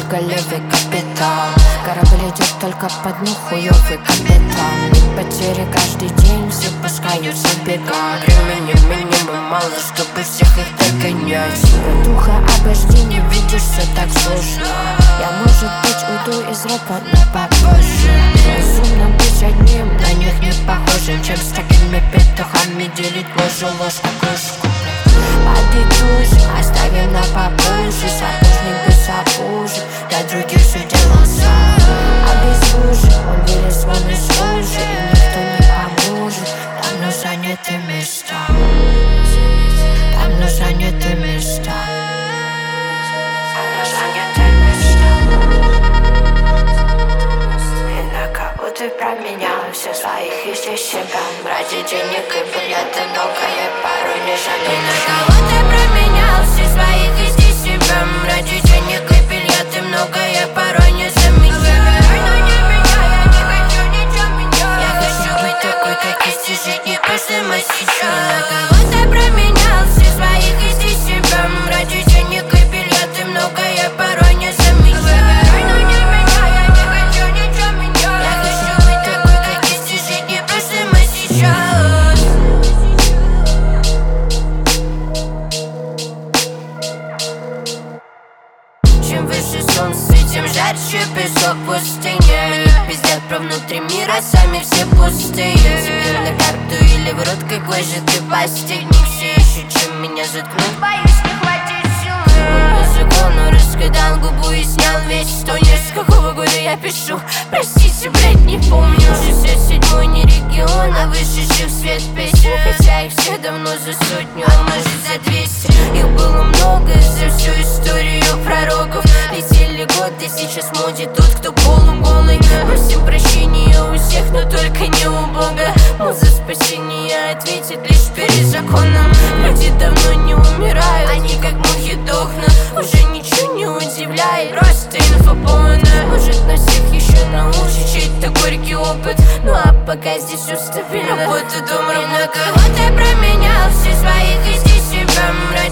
голевый капитал. Корабль идет только по дну, хуёвый капитан. И потери каждый день, все пускают забегать. Времени минимум мало, чтобы всех их догонять. Духа обожди, не видишь, все так сложно. Я, может быть, уйду из рэпа, но попозже. Разумно быть одним, на них не похожим, чем с такими петухами делить ложку кружку. Подытожим, оставим на попозже. Сапожник без сапожек, для других все делал сам. Обезвожен, он вылез вон из лужи, и никто не поможет. Давно заняты места, давно заняты места, давно заняты места. И на кого ты променял все своих и здесь себя? Ради денег и билеты многое порой не жалею. На кого ты променял все своих и здесь себя? Ради денег и билеты многое порой не замечаю. Я хочу быть такой, как есть, и жить не каждым, а сейчас. На кого ты променял все своих и здесь себя? Ради денег и билеты многое порой не замечаю. Я хочу быть такой, как есть, и жить не каждым, а сейчас. Чем выше солнце, тем жарче песок пустыни. Мне пиздят про внутри мира, сами все пустые. Тебе на карту или в рот, какой же ты постельник? Все ищут, чем меня заткнуть, боюсь, не хватит силы. Он по закону раскидал губу и снял весь тонер. С какого года я пишу? Простите, блять, не помню. 67-й не регион, а вышедших в свет песен. Хотя их все давно за сотню, а может за 200. Их было много за всю историю пророков. Летели годы, сейчас в моде тот, кто полуголый. Просим прощения у всех, но только не у Бога. Мол, за спасение ответит лишь перед законом. Люди давно не умирают, они как мухи дохнут. Уже ничего не удивляет, просто инфополная. Может, нас всех еще научит чей-то горький опыт. Ну а пока здесь все стабильно, работа, дом, ровно. На кого ты променял все своих и здесь себя?